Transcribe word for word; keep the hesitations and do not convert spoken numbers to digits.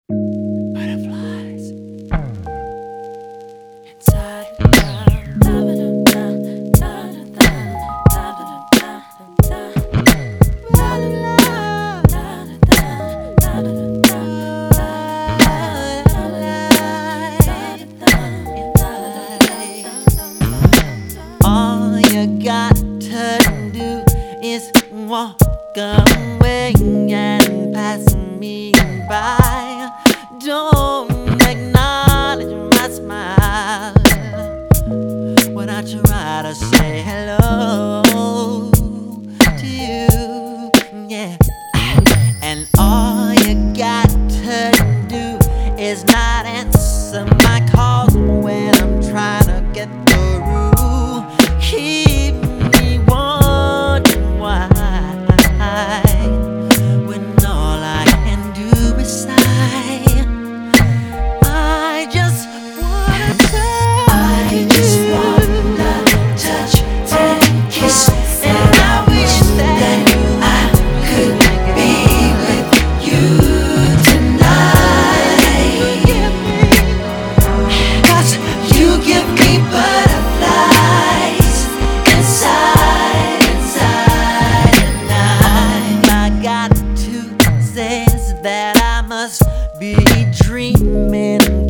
Butterflies inside your mind. All you got to do is walk away and pass me by. Don't acknowledge my smile when I try to say hello to you, yeah. And all you got to do is not answer my calls when I'm trying to get through. Keep me wondering why, when all I can do is sigh. I just wanna touch, I just wanna touch and kiss, and I wish that I could be with you tonight. 'Cause you give me butterflies inside, inside, and I, I got to say that I must be dreaming.